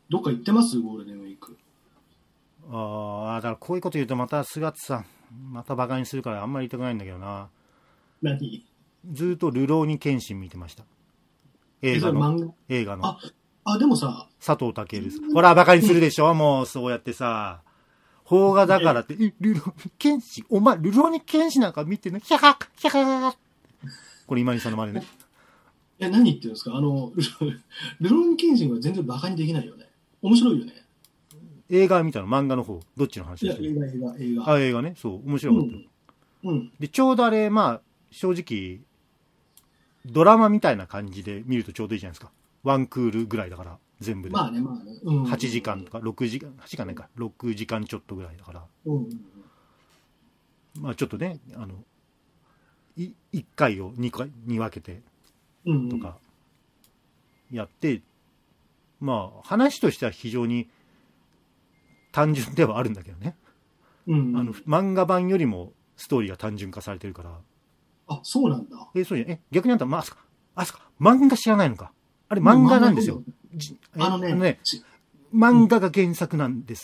どっか行ってますゴールデンウィーク。 ああ、だからこういうこと言うとまた菅津さん、またバカにするからあんまり言いたくないんだけどな。 何？ ずーっとルローニケンシン見てました。映画それ漫の。映画の。 でもさ、 佐藤健さん。ほら、バカにするでしょもう、そうやってさ。邦画だからって、ルローニケンシン、お前、ルローニケンシンなんか見てんの？ヒャハッヒャハッこれ今井さんの真似ね。 何言ってるんですか？ルローニケンシンは全然バカにできないよね。面白いよね。 映画見たの？漫画の方？どっちの話ですか？ 映画。 あ、映画ね。そう、面白かった。 うん。 で、ちょうどあれ、まあ、正直、ドラマみたいな感じで見るとちょうどいいじゃないですか。ワンクールぐらいだから、全部で。 まあね。 8時間とか、6時間、8時間ないか、6時間ちょっとぐらいだから。まあちょっとね、1回を2回に分けて、とか、やって、まあ、話としては非常に単純ではあるんだけどね。漫画版よりもストーリーが単純化されてるから。 あ、そうなんだ。 そうじゃん。逆にあんた、まあ、漫画知らないのか。あれ漫画なんですよ。漫画が原作なんです。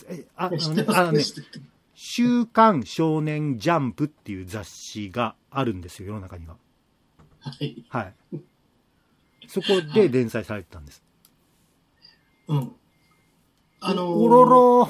週刊少年ジャンプっていう雑誌があるんですよ、世の中には。はい。そこで連載されてたんです。おろろ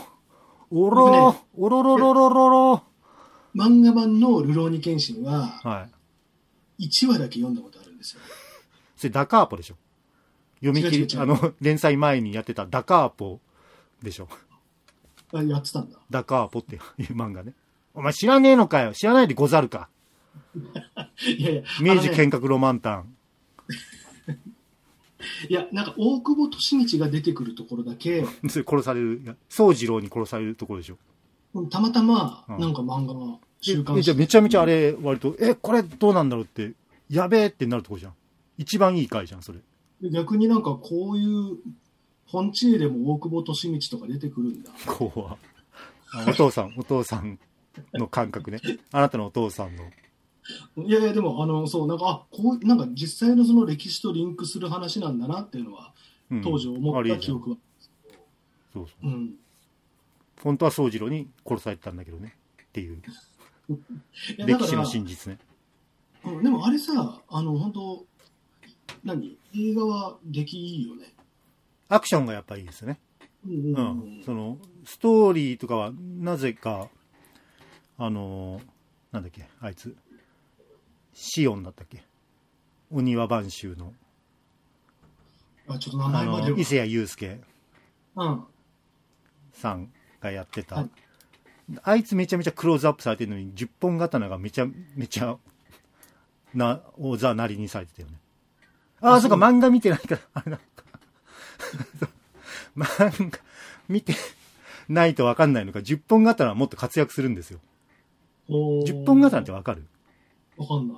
漫画版のルローニケンシンは、1話だけ読んだことあるんですよ。 それダカーポでしょ。読み切り、連載前にやってたダカーポでしょ。 やってたんだ。 ダカーポっていう漫画ね。お前知らねえのかよ。知らないでござるか。 いやいや。 明治剣閣ロマンタン。 いや、なんか大久保利通が出てくるところだけ。 それ殺される、宗次郎に殺されるところでしょ。 たまたま、なんか漫画が週刊誌。 じゃあめちゃめちゃあれ、割と、これどうなんだろうって、やべえってなるとこじゃん。一番いい回じゃん、それ。 逆になんかこういう、本地絵でも大久保利通とか出てくるんだ。 怖お父さんの感覚ね。あなたのお父さんの。 いやいや、でも、そう、なんか、なんか実際のその歴史とリンクする話なんだなっていうのは、当時思った記憶は。 そう。本当は宗次郎に殺されてたんだけどね。っていう。歴史の真実ね。 でもあれさ、本当映画は出来いいよね。 アクションがやっぱいいですよね。その、ストーリーとかは、なぜか、なんだっけ、あいつ、シオンだったっけ、お庭番衆の。 ちょっと名前まで伊勢谷友介さんがやってた。あいつめちゃめちゃクローズアップされてるのに、10本刀がめちゃめちゃ、大ざなりにされてたよね。そうか、漫画見てないから、あれだ。漫画見てないと分かんないのか、10本刀はもっと活躍するんですよ。10本刀って分かる？ 分かんない。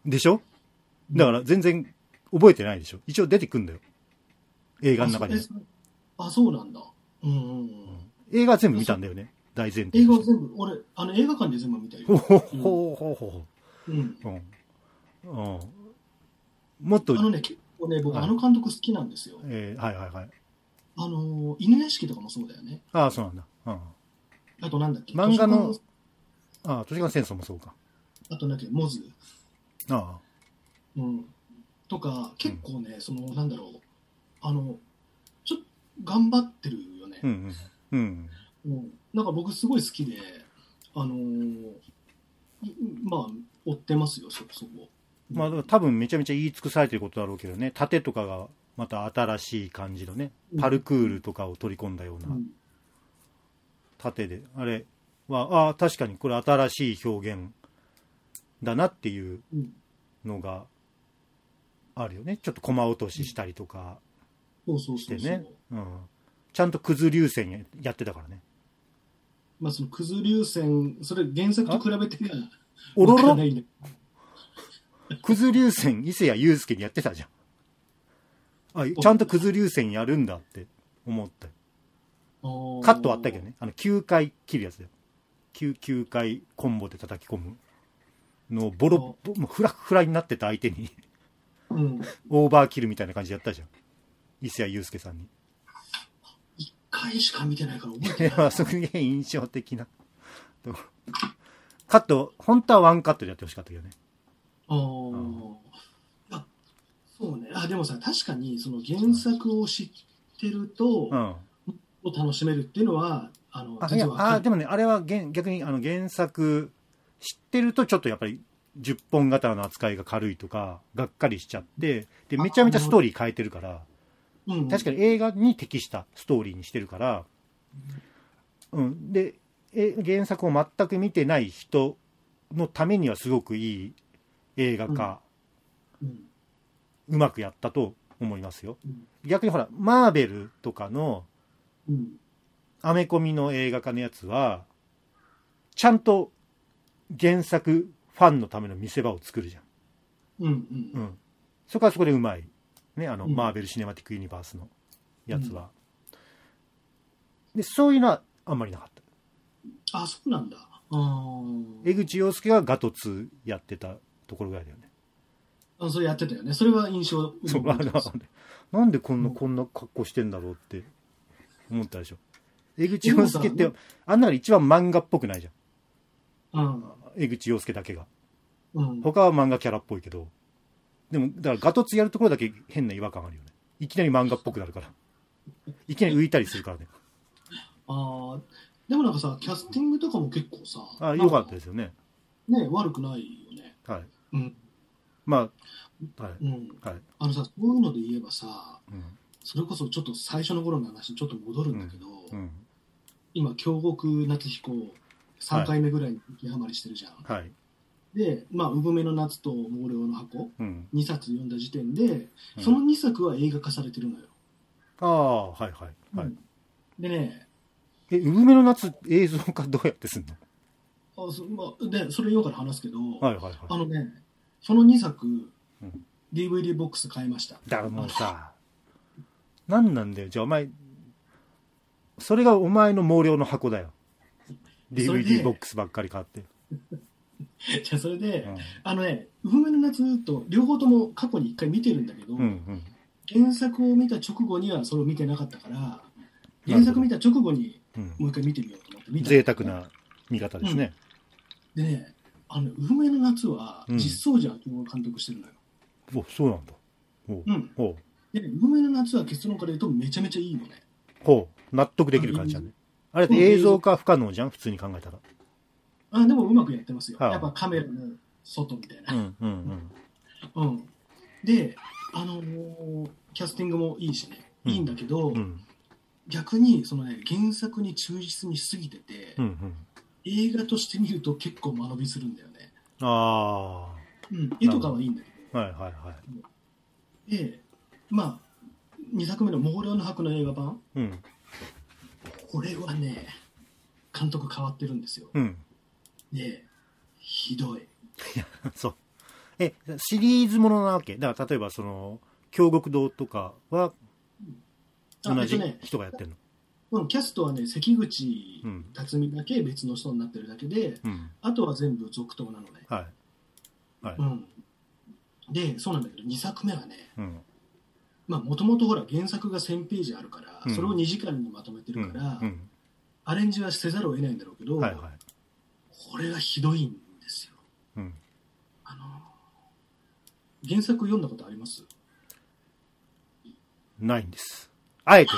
でしょ？だから全然覚えてないでしょ。一応出てくんだよ。映画の中に。 そうなんだ。 映画は全部見たんだよね。大前提。 映画は全部、俺、映画館で全部見たよ。 もっと。 結構ね、僕、監督好きなんですよ。犬屋敷とかもそうだよね。 そうなんだ。 あとなんだっけ。 漫画の、図書館戦争もそうか。 あとなんだっけ、モズ。とか、結構ね、なんだろう。ちょっと頑張ってるよね。なんか僕すごい好きで、まあ、追ってますよ、そこ。 まあ、多分めちゃめちゃ言い尽くされてることだろうけどね、盾とかがまた新しい感じのね、パルクールとかを取り込んだような盾で、あれは、確かにこれ新しい表現だなっていうのがあるよね。ちょっと駒落とししたりとかしてね。ちゃんとクズ流線やってたからね。 まあそのクズ流線、それ原作と比べておろろクズ流線伊勢谷友介にやってたじゃん。ちゃんとクズ流線やるんだって思った。カットあったけどね。9回切るやつだよ。9回コンボで叩き込むのをもうフラフラになってた相手にオーバーキルみたいな感じでやったじゃん。伊勢谷友介さんに。 1回回しか見てないから覚えてない。 すげえ印象的な。カット、本当はワンカットでやってほしかったけどね。 そうね。でもさ、確かにその原作を知ってると、を楽しめるっていうのは、全然わかる。 でもね、あれは逆に原作知ってるとちょっとやっぱり10本刀の扱いが軽いとか、がっかりしちゃって、で、めちゃめちゃストーリー変えてるから、確かに映画に適したストーリーにしてるから、で、原作を全く見てない人のためにはすごくいい映画化、うまくやったと思いますよ。逆にほら、マーベルとかの、アメコミの映画化のやつは、ちゃんと原作ファンのための見せ場を作るじゃん。そこはそこでうまい。ね、マーベル・シネマティック・ユニバースのやつは。で、そういうのはあんまりなかった。 そうなんだ。 江口洋介がガトツやってたところぐらいだよね。 それやってたよね。それは印象。 なんでこんな格好してんだろうって思ったでしょ。江口洋介ってあんなの一番漫画っぽくないじゃん。江口洋介だけが。他は漫画キャラっぽいけど、でもだからガトツやるところだけ変な違和感あるよね。いきなり漫画っぽくなるから、いきなり浮いたりするからね。 でもなんかさ、キャスティングとかも結構さ、 良かったですよね。 ね、悪くないよね。 まあ、 さ、そういうので言えばさ、それこそちょっと最初の頃の話にちょっと戻るんだけど、今京極夏彦3回目ぐらいに行きはまりしてるじゃん。で、産めの夏と毛量の箱、2冊読んだ時点で、その2作は映画化されてるのよ。でね、 産めの夏映像化どうやってすんの？ でそれ言おうから話すけど、その2作、DVD ボックス買いました。 だからもうさ、何なんだよ。じゃあお前、それがお前の毛量の箱だよ。DVD ボックスばっかり買って。 じゃあそれで、産めの夏と両方とも過去に1回見てるんだけど、原作を見た直後にはそれを見てなかったから、原作見た直後にもう一回見てみようと思って見た。 贅沢な見方ですね。 でね、産めの夏は実相寺明夫が監督してるのよ。 そうなんだ。 でね、産めの夏は結論から言うとめちゃめちゃいいのね。 納得できる感じだね。あれって映像化不可能じゃん、普通に考えたら。 でもうまくやってますよ。やっぱカメラの外みたいな。で、キャスティングもいいしね、いいんだけど、逆にそのね、原作に忠実にしすぎてて、映画として見ると結構間延びするんだよね。絵とかはいいんだけど。で、2作目の毛量の博の映画版、これはね、監督変わってるんですよ。で、ひどい。 そう。シリーズものなわけだから、例えばその京極堂とかは同じ人がやってるの？キャストはね、関口辰巳だけ別の人になってるだけで、あとは全部続投なのね。で、そうなんだけど2作目はね、もともとほら原作が1000ページあるから、それを2時間にまとめてるから、アレンジはせざるを得ないんだろうけど、これがひどいんですよ。原作読んだことあります？ ないんです。あえ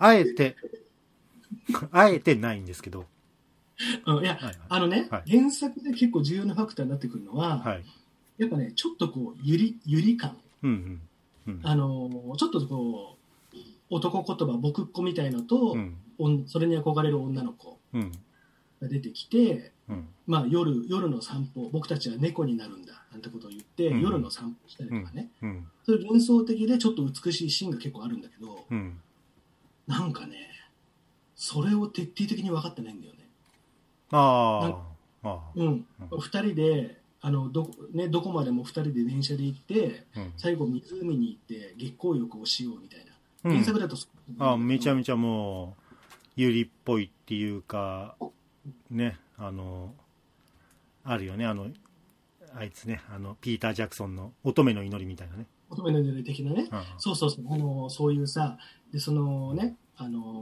てないんですけど。 原作で結構重要なファクターになってくるのは、やっぱね、ちょっとこうゆり感、ちょっとこう男言葉僕っ子みたいのと、それに憧れる女の子が出てきて、夜の散歩、僕たちは猫になるんだなんてことを言って、夜の散歩したりとかね、そういう幻想的でちょっと美しいシーンが結構あるんだけど、なんかね、それを徹底的に分かってないんだよね。2人でどこまでも2人で電車で行って、最後湖に行って月光浴をしようみたいな、原作だとめちゃめちゃもうゆりっぽいっていうかね、あるよね、あいつね、ピーター・ジャクソンの乙女の祈りみたいなね、乙女の祈り的なね、そういうさ、でそのね、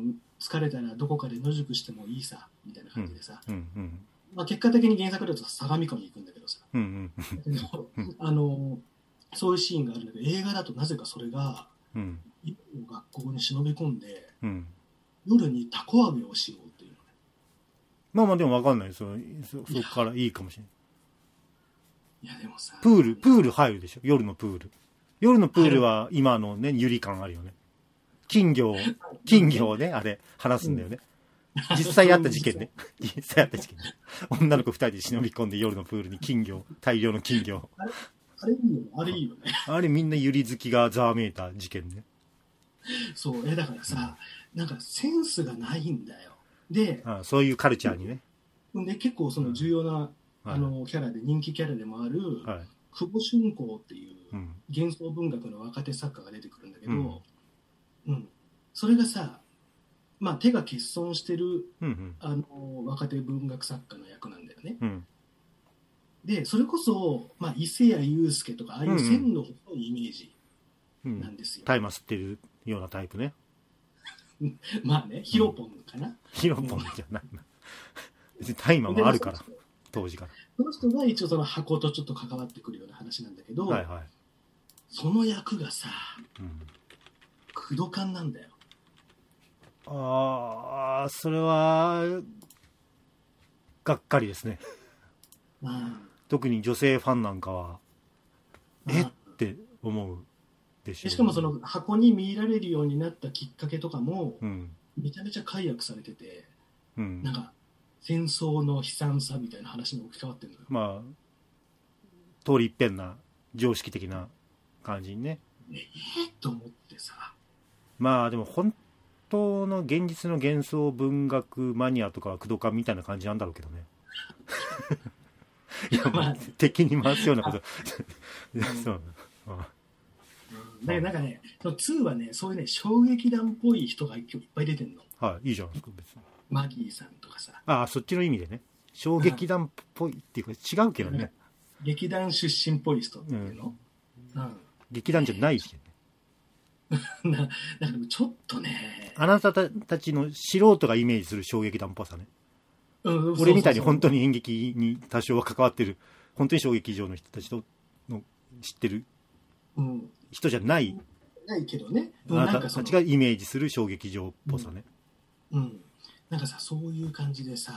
疲れたらどこかで野宿してもいいさみたいな感じでさ、 うんうんまあ、結果的に原作だと相模湖に行くんだけどさ、 うんうんそういうシーンがあるんだけど、映画だとなぜかそれが、 うん、 学校に忍び込んで、 うん、 夜にタコ揚げをしようっていうのね。 まあまあでも分かんないそこからいいかもしれない。 いやでもさ、 プール入るでしょ、夜のプール。夜のプールは今のね、ゆり感あるよね。金魚をね、あれ、話すんだよね。実際あった事件ね。実際あった事件ね。女の子2人で忍び込んで夜のプールに大量の金魚。 あれいいよね。あれいいよね。 あれみんなゆり好きがざわめいた事件ね。 そう、だからさ、なんかセンスがないんだよ。で、 そういうカルチャーにね。 で、結構その重要な、キャラで、人気キャラでもある、久保春光っていう幻想文学の若手作家が出てくるんだけど、それがさ、まあ、手が欠損してる、若手文学作家の役なんだよね。で、それこそ、まあ、伊勢谷友介とか、ああいう線の細いイメージなんですよ。 大麻吸ってるようなタイプね。 まあね、ヒロポンかな。 ヒロポンじゃないな。別に大麻もあるから、当時から。 その人が一応その箱とちょっと関わってくるような話なんだけど、その役がさ、クドカンなんだよ。 それはがっかりですね。特に女性ファンなんかはって思うでしょう。 しかもその箱に見られるようになったきっかけとかも、めちゃめちゃ解約されてて、なんか戦争の悲惨さみたいな話に置き換わってるのよ。 まあ通り一遍な常識的な感じにね。 と思ってさ。 まあでも本当の現実の幻想文学マニアとかはクドカンみたいな感じなんだろうけどね。いや、まあ、敵に回すようなこと。そう。 なんかね、2はね、そういうね、衝撃弾っぽい人が今日いっぱい出てんの。 はい、いいじゃないですか、別に。 マギーさんとかさ。 そっちの意味でね。衝撃弾っぽいっていうか、違うけどね。 劇団出身っぽい人っていうの、 劇団じゃないしね。 なんかちょっとね。 あなたたちの素人がイメージする衝撃弾っぽさね。俺みたいに本当に演劇に多少は関わってる、本当に衝撃場の人たちとの知ってる人じゃない。 ないけどね。 あなたたちがイメージする衝撃場っぽさね。 なんかさ、そういう感じでさ、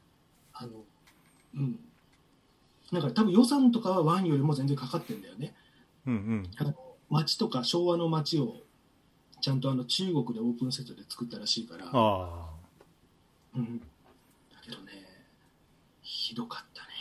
なんか多分予算とかは1よりも全然かかってんだよね。街とか昭和の街をちゃんと中国でオープンセットで作ったらしいから。だけどね、ひどかったね。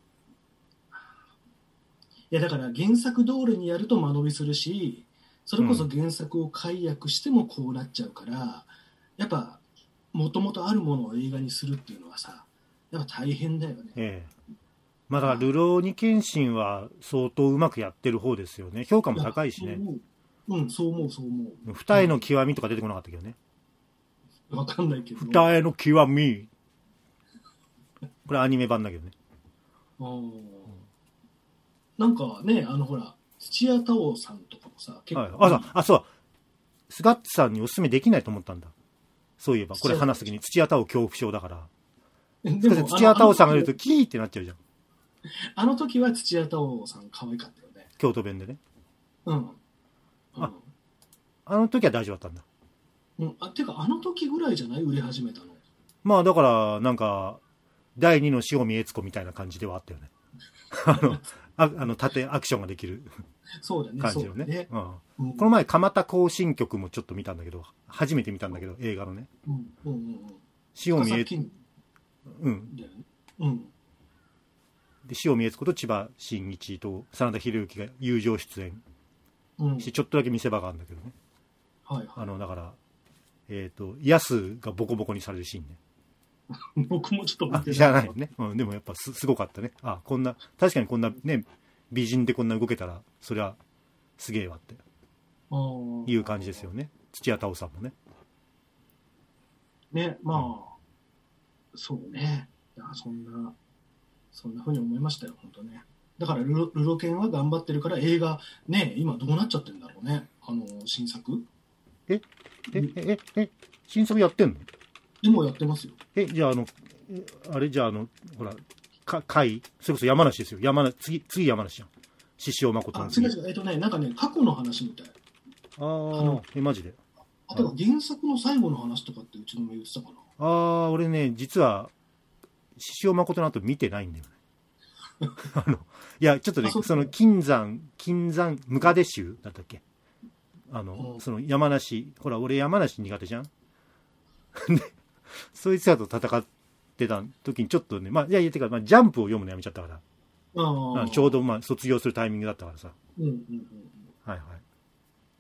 いやだから原作通りにやると間延びするし、それこそ原作を解約してもこうなっちゃうから、やっぱもともとあるものを映画にするっていうのはさ、やっぱ大変だよね。 まあだからルローニケンシンは相当うまくやってる方ですよね。評価も高いしね。 そう思う。 二重の極みとか出てこなかったけどね。 わかんないけど。 二重の極み。これアニメ版だけどね。 なんかね、ほら、土屋太鳳さんとかもさ、結構。 そう。スガッツさんにおすすめできないと思ったんだ。そういえば、これ話すときに土屋太鳳恐怖症だから。でも土屋太鳳さんがいるとキーってなっちゃうじゃん。 あの時は土屋太鳳さん可愛かったよね。 京都弁でね。あの時は大丈夫だったんだ。 てかあの時ぐらいじゃない売れ始めたの。 まあだからなんか第2の塩見悦子みたいな感じではあったよね。縦アクションができる感じのね。この前蒲田行進曲もちょっと見たんだけど、初めて見たんだけど映画のね。塩見悦子。で塩見悦子と千葉真一と真田広之が友情出演して、ちょっとだけ見せ場があるんだけどね。だからヤスがボコボコにされるシーンね。 僕もちょっと見て知らないよね。でもやっぱすごかったね。こんな確かにこんなね美人でこんな動けたらそりゃすげえわっていう感じですよね。土屋太鳳さんもね。 ね、まあそうね。そんな風に思いましたよ本当ね。だからルロケンは頑張ってるから映画ね、今どうなっちゃってるんだろうね。新作。 新作やってんの？ 今やってますよ。 じゃああれじゃあほら、海、それこそ山梨ですよ。次山梨じゃん。獅子王誠の次。 違う、なんかね、過去の話みたい。 マジで。 あとは原作の最後の話とかってうちの目言ってたかな。 俺ね、実は、獅子王誠の後見てないんだよね。いや、ちょっとね、その金山、ムカデ州だったっけ？その山梨、ほら、俺山梨苦手じゃん？で、そいつらと戦ってた時にちょっとね、ジャンプを読むのやめちゃったから。ちょうど卒業するタイミングだったからさ。はいはい。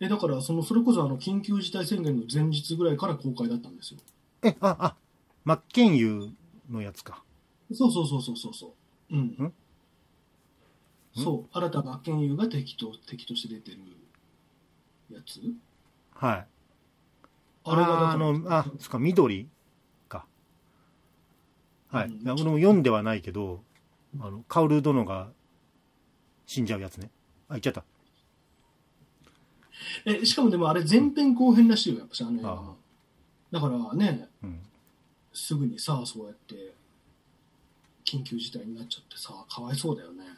だからそれこそ緊急事態宣言の前日ぐらいから公開だったんですよ。 真剣佑のやつか。 そう。うん。そう、新田真剣佑が敵として出てるやつ。 はい。 あれがそっか、緑か。はい。俺も読んではないけど、薫殿が死んじゃうやつね。言っちゃった。 しかもでもあれ前編後編らしいよ、やっぱしだからね、すぐにさ、そうやって緊急事態になっちゃってさ、かわいそうだよね。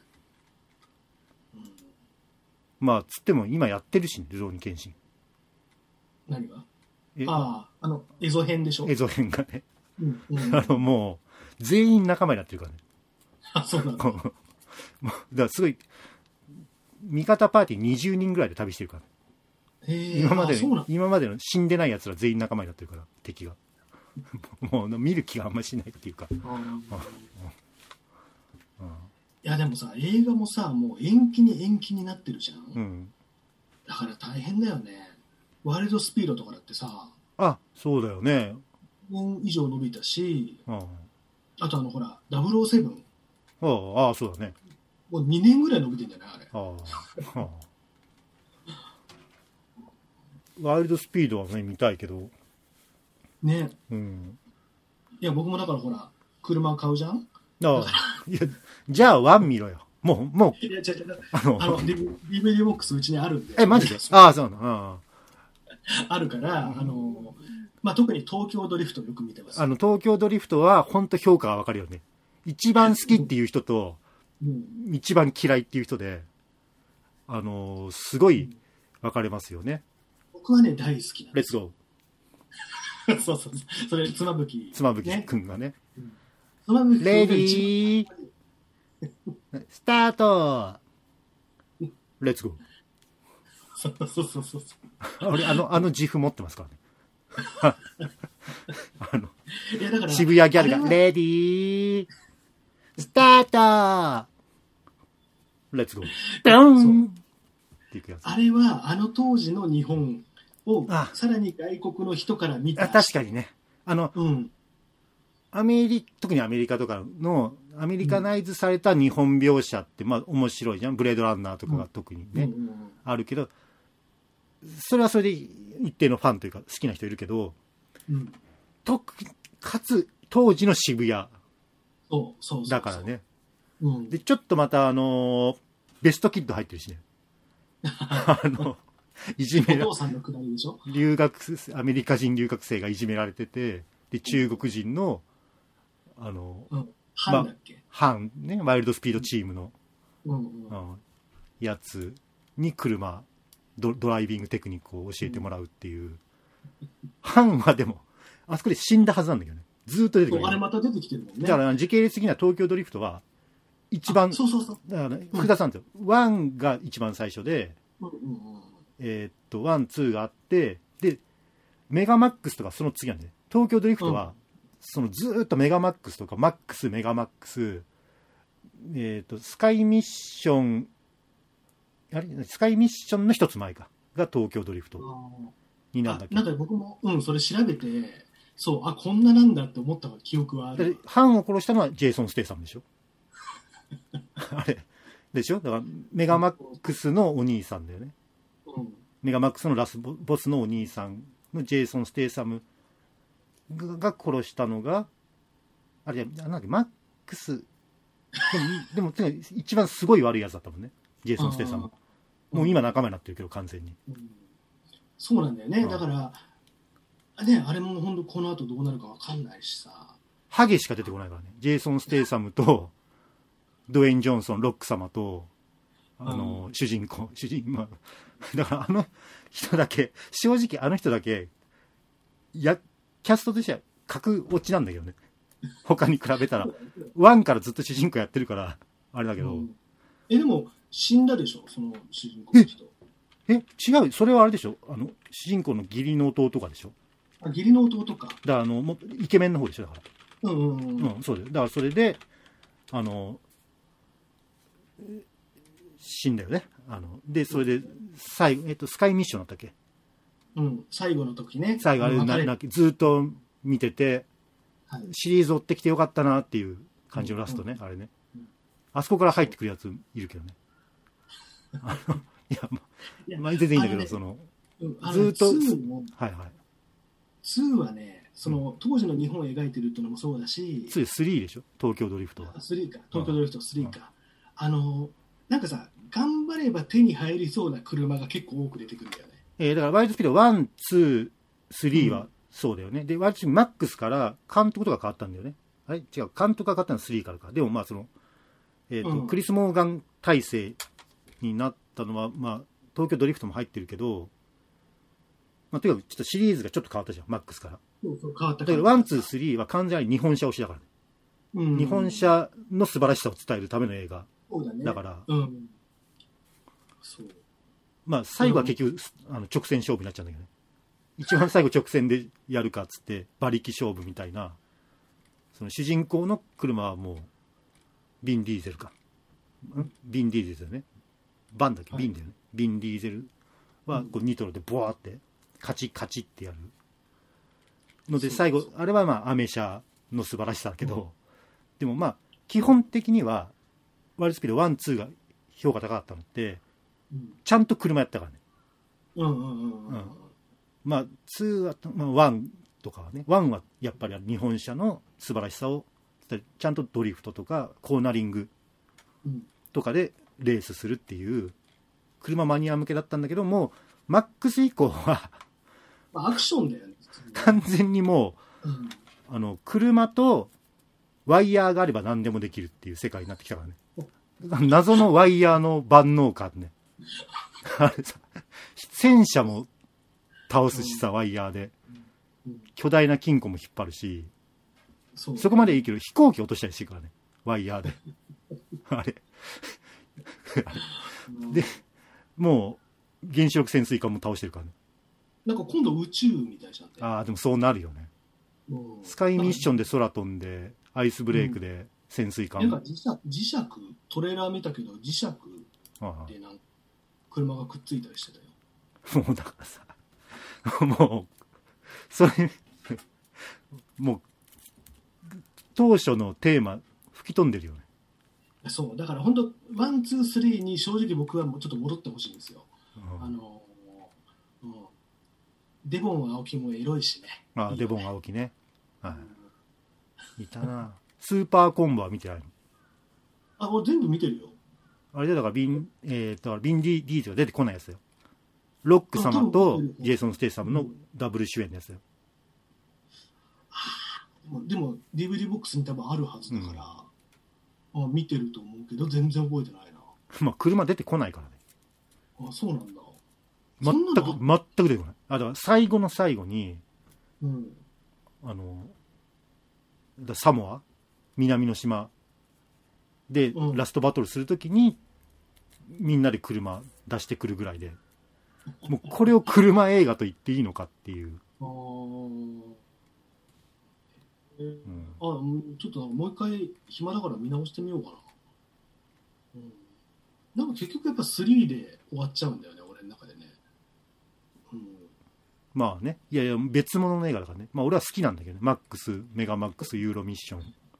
つっても今やってるし、ルローニケンシン。 何が？エゾ編でしょ？ エゾ編がね。もう全員仲間になってるからね。 そうなんだ。だからすごい味方パーティー20人ぐらいで旅してるから。今までの死んでない奴ら全員仲間になってるから、敵が。もう見る気があんまりしないっていうか。 いやでもさ、映画もさ、もう延期になってるじゃん。だから大変だよね。ワイルドスピードとかだってさ。 そうだよね。 1年以上伸びたし、あとほら、007。 そうだね。 もう2年ぐらい伸びてんじゃないあれ。 ワイルドスピードはね、見たいけど。 ね。いや、僕もだからほら、車買うじゃん？ いや、じゃあワン見ろよ。もう。 いや、DVD ボックスうちにあるんで。 マジで？そうなの。 あるから、特に東京ドリフトよく見てます。 東京ドリフトは本当評価が分かるよね。一番好きっていう人と、一番嫌いっていう人で、すごい分かれますよね。 僕はね、大好きなんです。レッツゴー。そう。それ、妻夫木くんがね。 レディー、スタート。レッツゴー。 そう。 俺、自負持ってますからね。 いやだから渋谷ギャルが、レディー、スタート。レッツゴー。ドンっていくやつ。 あれは、当時の日本を、さらに外国の人から見た。 確かにね。特にアメリカとかの、アメリカナイズされた日本描写って、面白いじゃん。ブレードランナーとかが特にね、あるけど、それはそれで一定のファンというか、好きな人いるけど、かつ、当時の渋谷。 そうだからね。で、ちょっとまた、ベストキッド入ってるしね。いじめら、 お父さんのくだりでしょ？ アメリカ人留学生がいじめられてて、で、中国人の、 ハンだっけ？ ハンね、ワイルドスピードチームの、やつにドライビングテクニックを教えてもらうっていう。ハンはでも、あそこで死んだはずなんだけどね。ずーっと出てくる。 あれまた出てきてるもんね。 だから時系列的には東京ドリフトは、一番、 そう。 だから福田さんって、1が一番最初で、1、2があって、で、メガマックスとかその次なんで、東京ドリフトは、そのずーっとメガマックスとか、マックス、メガマックス、スカイミッション、スカイミッションの一つ前か、が東京ドリフトになるんだっけど。 なんか僕も、それ調べて、そう、こんななんだって思った記憶はある。 ハンを殺したのはジェイソン・ステイサムでしょ？あれ。でしょ？だから、メガマックスのお兄さんだよね。メガマックスのラスボスのお兄さんのジェイソン・ステイサムが殺したのが、あれ、なんだっけ、マックス、でも、一番すごい悪いやつだったもんね。ジェイソン・ステイサム。もう今仲間になってるけど、完全に。 そうなんだよね。だから、 ね、あれも本当この後どうなるかわかんないしさ。 ハゲしか出てこないからね。ジェイソン・ステイサムと、ドウェイン・ジョンソン、ロック様と、主人公、まあ、だからあの人だけ、正直あの人だけ、キャストとしては格落ちなんだけどね。他に比べたら。1からずっと主人公やってるから、あれだけど。 でも、死んだでしょその主人公の人。 違う。それはあれでしょ主人公の義理の弟とかでしょ義理の弟か。 だからイケメンの方でしょだから。そうだよ。だからそれで、死んだよね。で、それで、最後、スカイミッションだったっけ？ 最後の時ね。 最後、あれずっと見てて、はい、シリーズ追ってきてよかったなっていう感じのラストね、あれね。あそこから入ってくるやついるけどね。まあ、全然いいんだけど、ずっと、はいはい。 2はね、当時の日本を描いてるっていうのもそうだし、 3でしょ東京ドリフトは。 3か。東京ドリフト3か。なんかさ、頑張れば手に入りそうな車が結構多く出てくるんだよね。 だからワイルドスピード1、2、3はそうだよね。で、ワイルドスピードマックスから監督とか変わったんだよね。あれ違う、監督が変わったのは3からか。でもまあクリス・モーガン体制になったのは、まあ、東京ドリフトも入ってるけど、まあ、とにかくちょっとシリーズがちょっと変わったじゃん、マックスから。 そう変わった。 だけど、1、2、3は完全に日本車推しだからね。日本車の素晴らしさを伝えるための映画。だから、まあ、最後は結局、直線勝負になっちゃうんだけどね。一番最後直線でやるかっつって、馬力勝負みたいな、その主人公の車はもう、ビン・ディーゼルか。ビン・ディーゼルだよね。バンだっけ、ビンだよね。ビン・ディーゼルはこうニトロでボワーって、カチカチってやる。ので、最後、あれはまあ、アメ車の素晴らしさだけど、でもまあ、基本的には、ワイルドスピード1、2が評価高かったのって、ちゃんと車やったからね。まあ、2は、まあ、1とかはね、1はやっぱり日本車の素晴らしさを、ちゃんとドリフトとかコーナリングとかでレースするっていう車マニア向けだったんだけども、マックス以降はアクションだよね。 完全にもう、車とワイヤーがあれば何でもできるっていう世界になってきたからね。謎のワイヤーの万能感ね。あれさ、戦車も倒すしさ、ワイヤーで。巨大な金庫も引っ張るし、そこまでいいけど、飛行機落としたりしてるからね。ワイヤーで。あれ。で、もう、原子力潜水艦も倒してるからね。 なんか今度宇宙みたいじゃん。 ああ、でもそうなるよね。スカイミッションで空飛んで、アイスブレイクで潜水艦。 なんか磁石、トレーラー見たけど、磁石でなんか車がくっついたりしてたよ。 もうだからさ、もう、それ、もう、当初のテーマ、吹き飛んでるよね。 そう、だから本当、ワン、ツー、スリーに正直僕はもうちょっと戻ってほしいんですよ。デボン青木もエロいしね。 デボン青木ね。はい。いたな。スーパーコンボは見てないの？俺全部見てるよ。 あれでだからビンディーズが出てこないやつだよ。ロック様とジェイソン・ステイサムのダブル主演のやつだよ。 でも DVD ボックスに多分あるはずだから、見てると思うけど全然覚えてないな。 まあ車出てこないからね。そうなんだ。 全く出てこない。だから最後の最後に、サモア、南の島でラストバトルするときに、みんなで車出してくるぐらいで、もうこれを車映画と言っていいのかっていう。 ちょっともう一回暇だから見直してみようかな。なんか結局やっぱ3で終わっちゃうんだよね、俺の中でね。 まあね、いやいや別物の映画だからね。まあ俺は好きなんだけどね。マックス、メガマックス、ユーロミッション。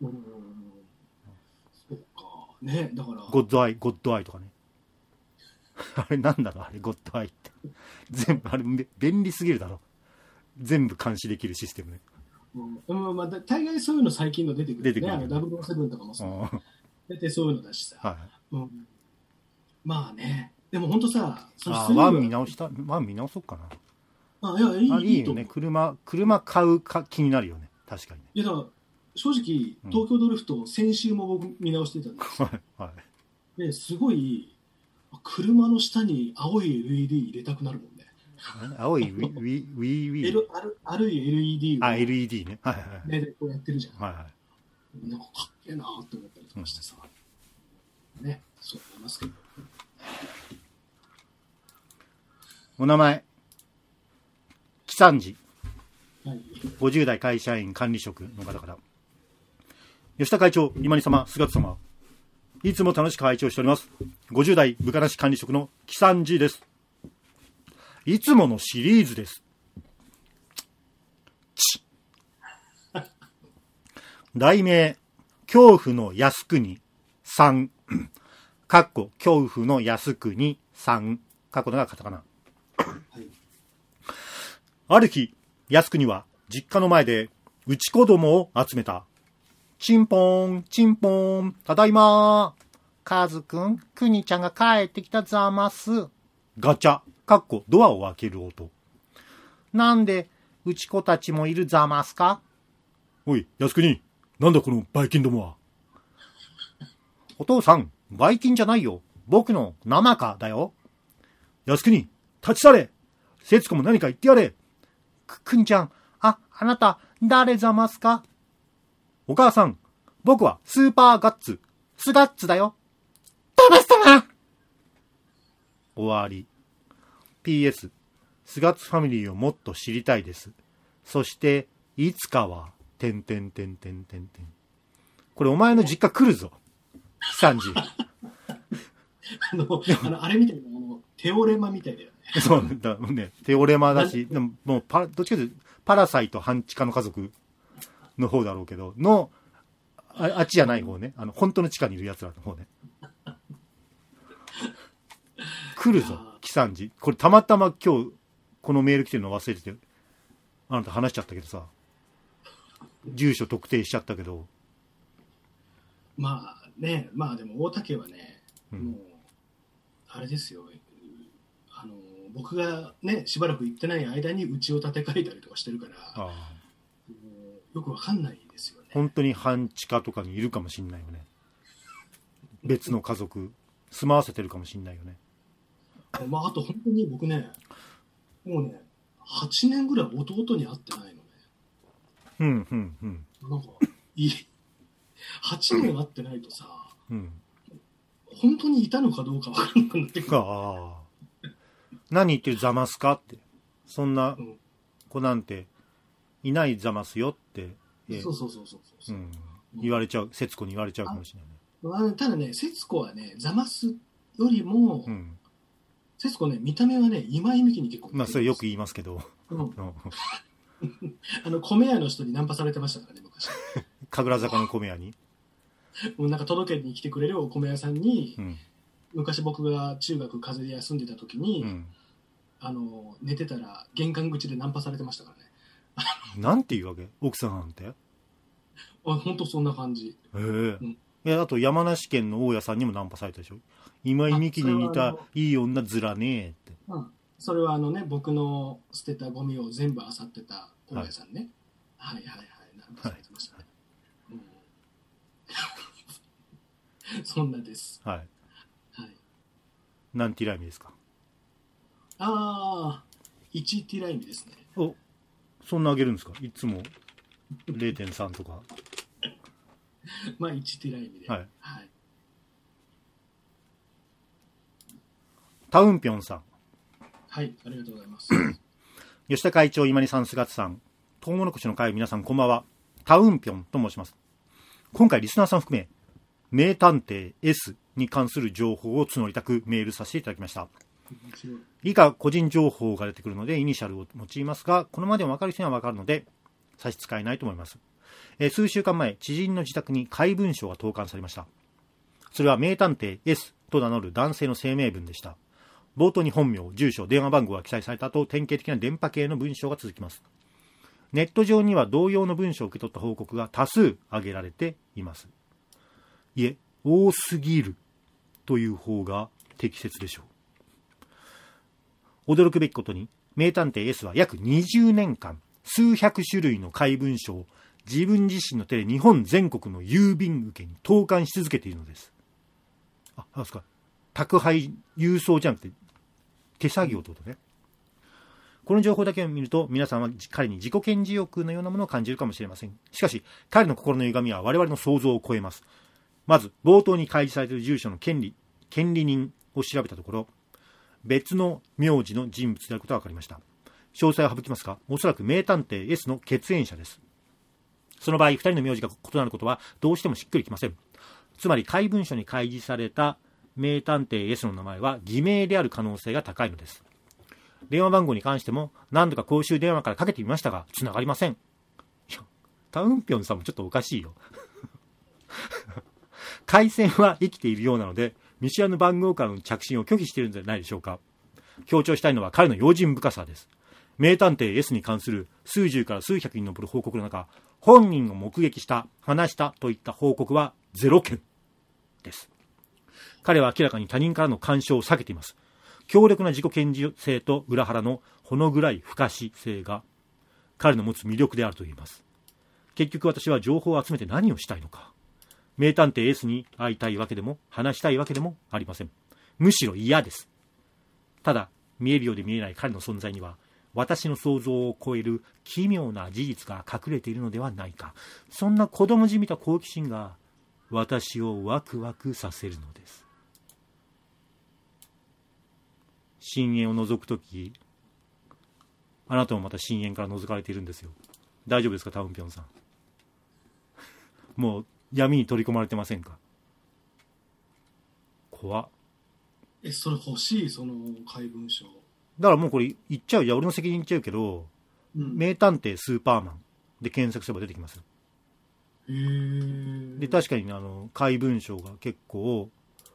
そうか。ね、だから。 ゴッドアイとかね。あれなんだろう、あれ、ゴッドアイって。全部、あれ、便利すぎるだろ。全部監視できるシステムね。 まあ、大概そういうの最近の出てくるね。007とかもそう。大体そういうのだしさ。まあね。でも本当さ、 ワン見直そうかな。 いいよね。車買う気になるよね。確かにね。 いや、だから、正直、東京ドリフト、先週も僕見直してたんですよ。はい。で、すごい、車の下に青い LED 入れたくなるもんね。 青いウィあるい LED を。 LED ね。はいはい。 で、こうやってるじゃん。 はいはい。 なんかかっけえなーって思ったりとかしてさ。ね、そう思いますけど。 お名前、木三治。 はい。 50代会社員管理職の方から。吉田会長、今に様、菅田様。いつも楽しく拝聴しております。50代部下なし管理職の木三治です。いつものシリーズです。題名、恐怖の靖国3。かっこ、恐怖の靖国3。かっこのがカタカナ。はい、ある日、靖国は実家の前で内子供を集めた。チンポーン、チンポーン、ただいまー。カズくん、クニちゃんが帰ってきたざます。ガチャ、かっこドアを開ける音。なんで、内子たちもいるざますか？おい、靖国、なんだこのバイキンどもは。お父さん、バイキンじゃないよ。僕の生かだよ。靖国、立ち去れ。節子も何か言ってやれ。くにちゃん、あなた、誰ざますか？お母さん、僕はスーパーガッツ、スガッツだよ。騙したな。終わり。PS、スガッツファミリーをもっと知りたいです。そして、いつかは、これお前の実家来るぞ。三時。 あれみたいな、テオレマみたいだよね。 そうだね。テオレマだし、でももうどっちかというと、パラサイト半地下の家族の方だろうけど、あっちじゃない方ね。本当の地下にいる奴らの方ね。来るぞ、木三治。これたまたま今日、このメール来てるの忘れてて、あなた話しちゃったけどさ、住所特定しちゃったけど。 まあね、まあでも大竹はね、もう、あれですよ、僕がね、しばらく行ってない間に家を建て替えたりとかしてるから、よくわかんないですよね。 本当に半地下とかにいるかもしんないよね。別の家族、住まわせてるかもしんないよね。 まあ、あと本当に僕ね、もうね、8年ぐらい弟に会ってないのね。なんか、8年会ってないとさ、本当にいたのかどうかわかんないんだけど。 何言ってるざますかって。そんな子なんていないざますよって。 そう。 言われちゃう、節子に言われちゃうかもしれない。ただね、節子はね、ざますよりも、節子ね、見た目はね、今井美樹に結構。 まあ、それよく言いますけど。 米屋の人にナンパされてましたからね、昔。 神楽坂の米屋になんか届けに来てくれるお米屋さんに、昔僕が中学風邪で休んでた時に、寝てたら玄関口でナンパされてましたからね。 なんていうわけ？奥さんなんて？ 本当そんな感じ。 あと山梨県の大家さんにもナンパされたでしょ。今井美樹に似たいい女ずらねえって。 それは僕の捨てたゴミを全部漁ってた大家さんね。はい、ナンパされてましたね。そんなです。 はい。何ティライミですか ？1ティライミですね。 そんなあげるんですか？いつも 0.3 とか。 まあ1ティライミで。 タウンピョンさん。 はい、ありがとうございます。 吉田会長、今にさん、菅さん、トウモロコシの会、皆さんこんばんは。タウンピョンと申します。今回リスナーさん含め、名探偵 S に関する情報を募りたくメールさせていただきました。以下個人情報が出てくるのでイニシャルを用いますが、このまでも分かる人には分かるので差し支えないと思います。数週間前、知人の自宅に怪文書が投函されました。それは名探偵 S と名乗る男性の声明文でした。冒頭に本名、住所、電話番号が記載された後、典型的な電波系の文章が続きます。ネット上には同様の文章を受け取った報告が多数挙げられています。いえ、多すぎるという方が適切でしょう。驚くべきことに、 名探偵 S は約20年間、数百種類の怪文書を自分自身の手で日本全国の郵便受けに投函し続けているのです。なんですか。宅配、郵送じゃなくて、手作業ってことね。この情報だけを見ると、皆さんは彼に自己顕示欲のようなものを感じるかもしれません。しかし、彼の心の歪みは我々の想像を超えます。まず、冒頭に開示されている住所の権利人を調べたところ、別の名字の人物であることが分かりました。詳細を省きますが、おそらく名探偵 S の血縁者です。その場合、2人の名字が異なることはどうしてもしっくりきません。つまり、怪文書に開示された名探偵 S の名前は偽名である可能性が高いのです。電話番号に関しても何度か公衆電話からかけてみましたが、繋がりません。いや、タウンピョンさんもちょっとおかしいよ。回線は生きているようなので、見知らぬ番号からの着信を拒否しているのではないでしょうか。強調したいのは彼の用心深さです。名探偵 S に関する数十から数百に上る報告の中、本人を目撃した、話したといった報告は0件です。彼は明らかに他人からの干渉を避けています。強力な自己顕示性と裏腹のほの暗い不可視性が彼の持つ魅力であると言います。結局私は情報を集めて何をしたいのか。名探偵 S に会いたいわけでも話したいわけでもありません。むしろ嫌です。ただ見えるようで見えない彼の存在には私の想像を超える奇妙な事実が隠れているのではないか。そんな子供じみた好奇心が私をワクワクさせるのです。深淵を覗くとき、あなたもまた深淵から覗かれているんですよ。大丈夫ですか、タウンピョンさん。もう闇に取り込まれてませんか。怖っ。 それ欲しい、その怪文書。 だからもうこれ言っちゃう。いや、俺の責任言っちゃうけど、名探偵スーパーマンで検索すれば出てきますよ。で、確かに怪文書が結構、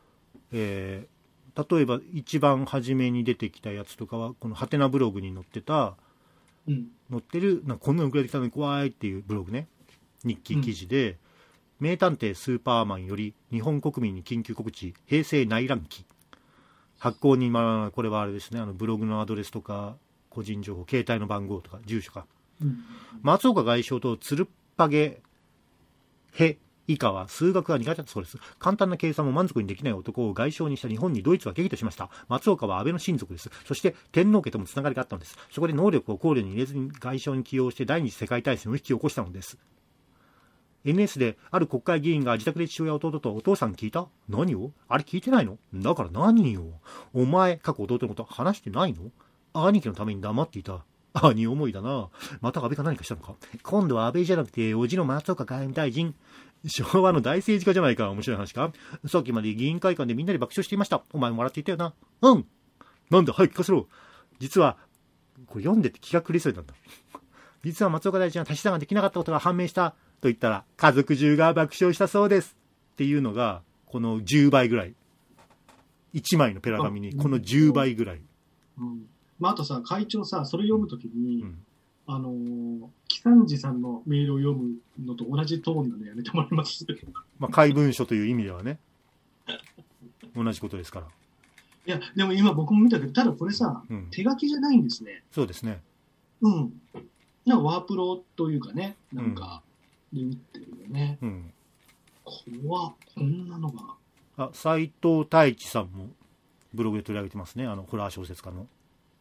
例えば一番初めに出てきたやつとかはこのハテナブログに載ってた、載ってるなんかこんなの送られてきたのに怖いっていうブログね、日記記事で、名探偵スーパーマンより日本国民に緊急告知、平成内乱期、発行にこれはあれですね、ブログのアドレスとか個人情報、携帯の番号とか住所か、松岡外相とつるっぱげへ以下は数学が苦手だったそうです。簡単な計算も満足にできない男を外相にした日本にドイツは激怒しました。松岡は安倍の親族です。そして天皇家ともつながりがあったのです。そこで能力を考慮に入れずに外相に起用して第二次世界大戦を引き起こしたのです。NS である国会議員が自宅で父親弟とお父さん聞いた？何を？あれ聞いてないの？だから何よ。お前、過去弟のこと話してないの？兄貴のために黙っていた。兄思いだな。また安倍が何かしたのか。今度は安倍じゃなくて、おじの松岡外務大臣。昭和の大政治家じゃないか。面白い話か。さっきまで議員会館でみんなで爆笑していました。お前も笑っていたよな。うん。なんだ、早く聞かせろ。実は、これ読んでて気が狂いそうになった。実は松岡大臣は足し算ができなかったことが判明した。と言ったら、家族中が爆笑したそうです。っていうのが、この10倍ぐらい。1枚のペラ紙に、この10倍ぐらい。 あとさ、会長さ、それ読むときに、喜三治さんのメールを読むのと同じトーンなのやめてもらいます。 怪文書という意味ではね、同じことですから。 いや、でも今僕も見たけど、ただこれさ、手書きじゃないんですね。 そうですね。 なんかワープロというかね、なんか、で打ってるよね。怖っ、こんなのが。 斎藤太一さんもブログで取り上げてますね、ホラー小説家の。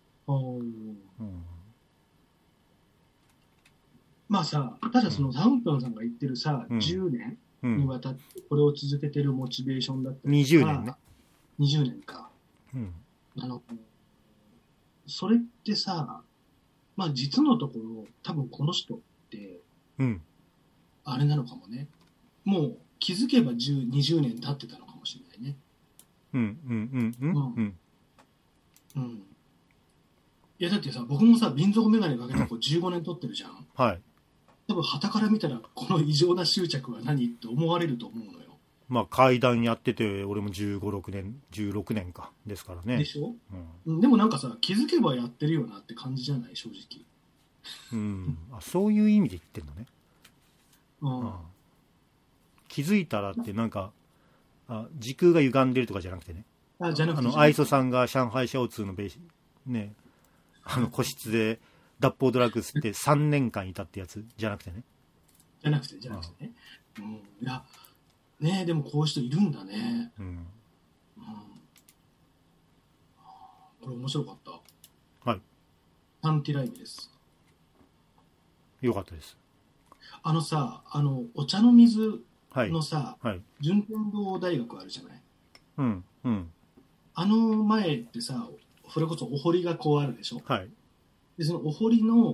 まあさ、ただそのタウンピョンさんが言ってるさ、10年にわたってこれを続けてるモチベーションだったりとか、20年ね。20年か。それってさ、まあ実のところ、多分この人って、あれなのかもね。もう気づけば20年経ってたのかもしれないね。いやだってさ、僕もさ、瓶底メガネかけた子15年撮ってるじゃん。 はい。 多分傍から見たらこの異常な執着は何って思われると思うのよ。 まあ階段やってて俺も16年かですからね。 でしょ、でもなんかさ、気づけばやってるよなって感じじゃない、正直。 そういう意味で言ってんのね。気づいたらってなんか時空が歪んでるとかじゃなくてね。 じゃなくて愛想さんが上海シャオツーのね個室で脱法ドラッグ吸って3年間いたってやつじゃなくてね。 じゃなくてね。いや、ね、でもこういう人いるんだね。これ面白かった。はい。パンティライブです。 よかったです。 さ、お茶の水のさ、順天堂大学あるじゃない。前ってさ、それこそお堀がこうあるでしょ。はい。で、そのお堀の、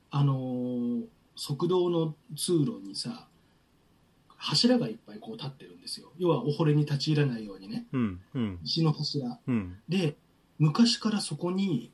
側道の通路にさ、柱がいっぱいこう立ってるんですよ。要はお堀に立ち入らないようにね。石の柱。で、昔からそこに、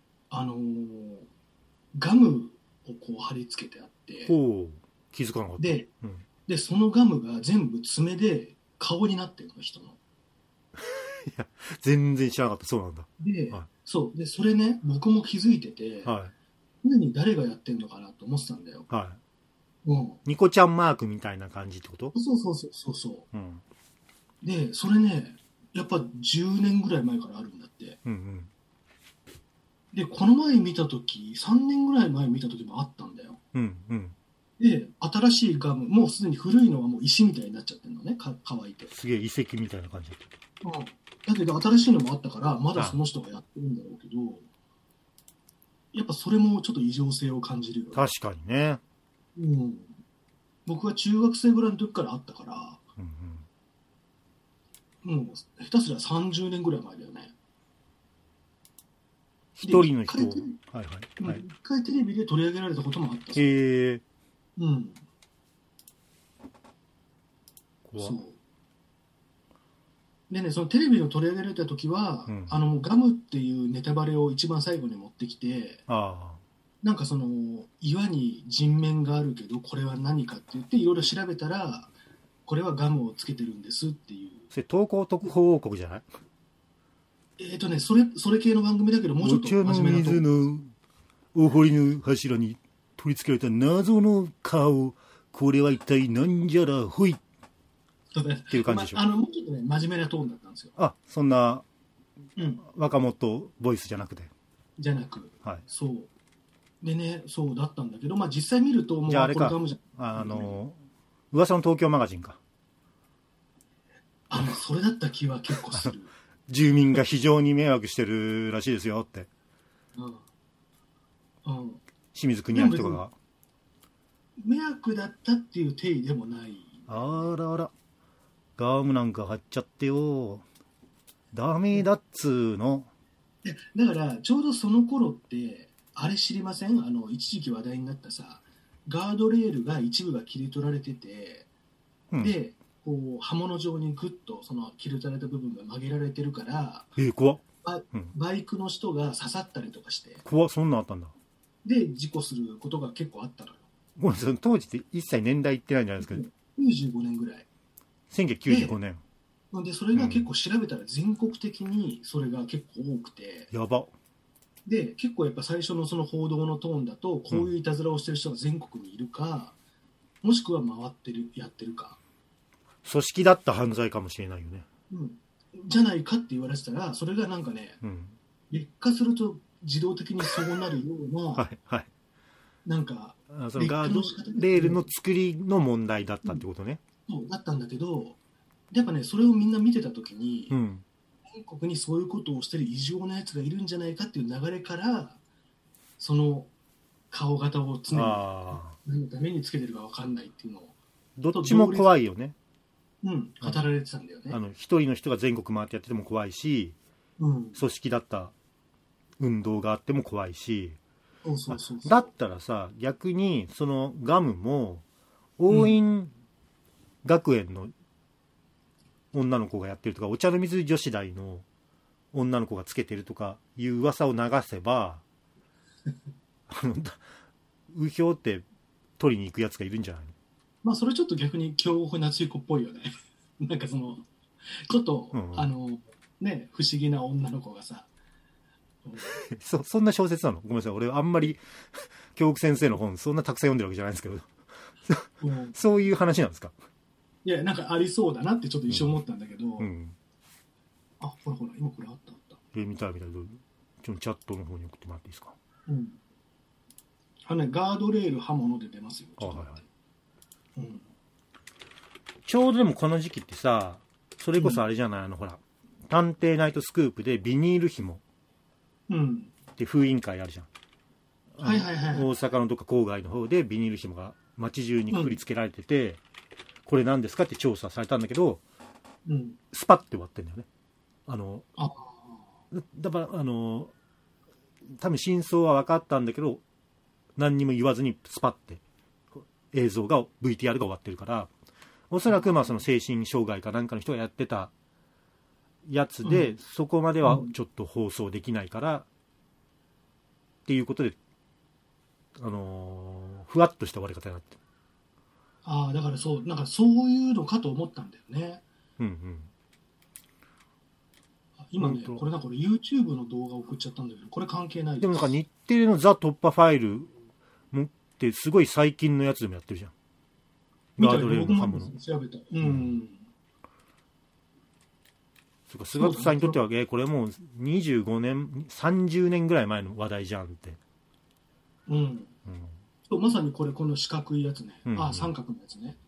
ガムをこう貼り付けてあって。 気づかなかった。 で、そのガムが全部爪で顔になってるの、人の。 いや、全然知らなかった。そうなんだ。 で、そう。で、それね、僕も気づいてて、常に誰がやってんのかなと思ってたんだよ。 ニコちゃんマークみたいな感じってこと？ そう。で、それね、やっぱ10年ぐらい前からあるんだって。で、この前見たとき、3年ぐらい前見たときもあったんだよ。で、新しいガム、もうすでに古いのはもう石みたいになっちゃってるのね、乾いて。 すげえ遺跡みたいな感じだけど新しいのもあったから、まだその人がやってるんだろうけど、やっぱそれもちょっと異常性を感じるよね。 確かにね。 僕は中学生ぐらいの時からあったから、もう下手すりゃ30年ぐらい前だよね。 一人の人。一回テレビで取り上げられたこともあった。 へえ。 そう。でね、そのテレビの取り上げられた時は、ガムっていうネタバレを一番最後に持ってきて、なんかその岩に人面があるけどこれは何かって言っていろいろ調べたら、これはガムをつけてるんですっていう。 それ東高特報王国じゃない？ それ系の番組だけど、もうちょっと真面目なと。お茶の水のお堀の柱に取り付けられた謎の顔、これは一体なんじゃらほいっていう感じでしょ。 もうちょっとね、真面目なトーンだったんですよ。 そんな、若元ボイスじゃなくて。 じゃなく、そう。でね、そうだったんだけど、実際見ると、もうじゃああれか、噂の東京マガジンか。 それだった気は結構する。 住民が非常に迷惑してるらしいですよって。清水国明とかが。 迷惑だったっていう定義でもない。 あらあら。ガムなんか貼っちゃってよ。ダメだっつーの。 だから、ちょうどその頃って、あれ知りません？一時期話題になったさ、ガードレールが一部が切り取られてて、で、こう刃物状にグッとその切り取られた部分が曲げられてるから、 怖っ。 バイクの人が刺さったりとかして、 怖っ、そんなあったんだ。 で事故することが結構あったのよ。 ごめんなさい、当時って一切年代言ってないんじゃないですか。 95年ぐらい。 1995年。 でそれが結構調べたら全国的にそれが結構多くて、 やば。 で結構やっぱ最初のその報道のトーンだと、こういういたずらをしてる人が全国にいるか、もしくは回ってるやってるか、 組織だった犯罪かもしれないよね。 じゃないかって言われてたら、それがなんかね、劣化すると自動的にそうなるようななんかそのガードレールの作りの問題だったってことね。 そうだったんだけど、やっぱね、それをみんな見てた時に、全国にそういうことをしてる異常なやつがいるんじゃないかっていう流れから、その顔型を常に何のためにつけてるか分かんないっていうのを、 どっちも怖いよね。 語られてたんだよね。 一人の人が全国回ってやってても怖いし、組織だった運動があっても怖いし、だったらさ、逆にそのガムも桜蔭学園の女の子がやってるとか、お茶の水女子大の女の子がつけてるとかいう噂を流せばうひょうって取りに行くやつがいるんじゃないの？ それちょっと逆に京極夏彦っぽいよね。なんかそのちょっと、ね、不思議な女の子がさ、 そんな小説なの？ごめんなさい、俺あんまり京極先生の本そんなたくさん読んでるわけじゃないんですけどそういう話なんですか？ いや、なんかありそうだなってちょっと一瞬思ったんだけど、ほら今これあった。 見た。 ちのチャットの方に送ってもらっていいですか。 うん。ガードレール刃物で出ますよ。 はいはい。 うん。 ちょうどでもこの時期ってさ、それこそあれじゃない、ほら、探偵ナイトスクープでビニール紐って封印会あるじゃん。 はいはいはい。 大阪のどっか郊外の方でビニール紐が街中にくくりつけられてて、これ何ですかって調査されたんだけど、スパッて終わってんだよね。だから多分真相は分かったんだけど、何にも言わずにスパッて映像が VTR が終わってるから、おそらくその精神障害かなんかの人がやってたやつで、そこまではちょっと放送できないから、っていうことで、ふわっとした終わり方になって。 ああ、だからなんかそういうのかと思ったんだよね。今ね、これYouTube の動画送っちゃったんだけど、これ関係ないです。 でもなんか日テレのザ突破ファイルもってすごい最近のやつでもやってるじゃん。ガードレールの刃物。 調べた。 そうか、菅田さんにとってはこれもう25年、30年ぐらい前の話題じゃんって。 そう、まさにこの四角いやつね。三角のやつね。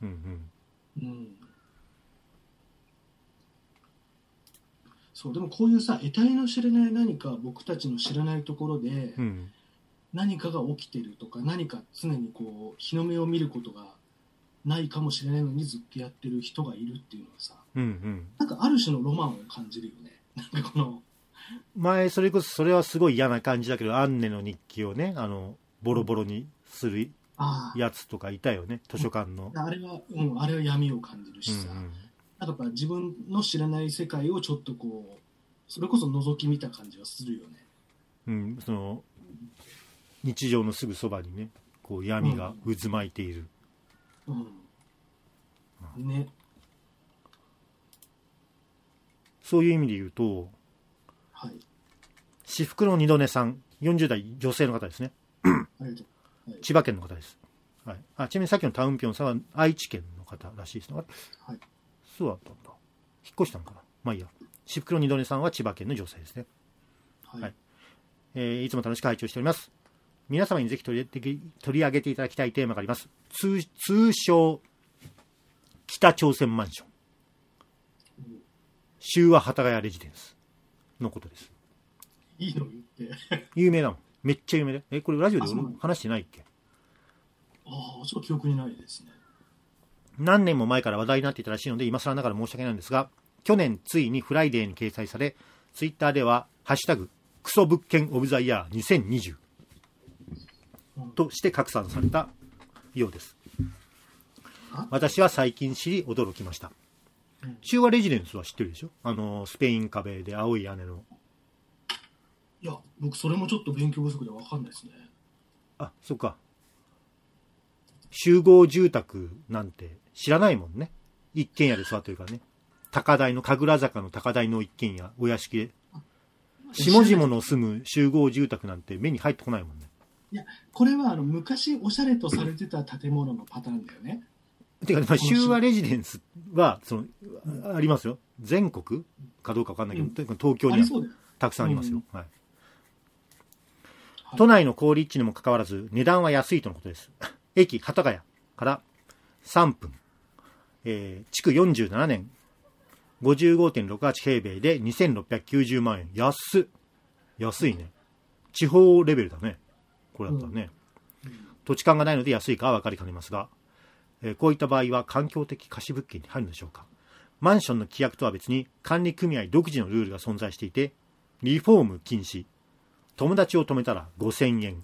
そう、でもこういうさ、得体の知れない何か僕たちの知らないところで、何かが起きてるとか、何か常に日の目を見ることがないかもしれないのにずっとやってる人がいるっていうのはさ、なんかある種のロマンを感じるよね。なんか前それこそそれはすごい嫌な感じだけど、アンネの日記をね、ボロボロにするやつとかいたよね、図書館の。 あれは闇を感じるしさ、なんかやっぱ自分の知らない世界をちょっとそれこそ覗き見た感じはするよね。 その日常のすぐそばにね、闇が渦巻いている。 ね。 そういう意味で言うと、至福の二度寝さん、40代女性の方ですね。千葉県の方です。ちなみにさっきのタウンピョンさんは愛知県の方らしいですね。そうだったんだ。引っ越したのかな。まあいいや。至福の二度寝さんは千葉県の女性ですね。いつも楽しく拝聴しております。皆様にぜひ取り上げていただきたいテーマがあります。通称北朝鮮マンション、修和幡ヶ谷レジデンスのことです。 いいの言って有名だもん。めっちゃ有名で。これラジオで話してないっけ？ ちょっと記憶にないですね。 何年も前から話題になっていたらしいので、今更ながら申し訳ないんですが、去年ついにフライデーに掲載され、ツイッターではハッシュタグクソ物件オブザイヤー2020として拡散されたようです。私は最近知り驚きました。修和レジデンスは知ってるでしょ？スペイン壁で青い屋根の。 いや、僕それもちょっと勉強不足で分かんないですね。 そっか。集合住宅なんて知らないもんね。一軒家で育ってるからね。神楽坂の高台の一軒家、お屋敷で。下々の住む集合住宅なんて目に入ってこないもんね。 いや、これは昔おしゃれとされてた建物のパターンだよね。 てか、修和レジデンスはありますよ。全国かどうか分かんないけど、東京にはたくさんありますよ。都内の好立地にもかかわらず値段は安いとのことです。駅幡ヶ谷から3分、築47年 55.68 平米で2690万円。安いね。地方レベルだね、これだったらね。土地勘がないので安いかは分かりかねますが、こういった場合は環境的貸し物件に入るのでしょうか。マンションの規約とは別に管理組合独自のルールが存在していて、リフォーム禁止、友達を止めたら5000円、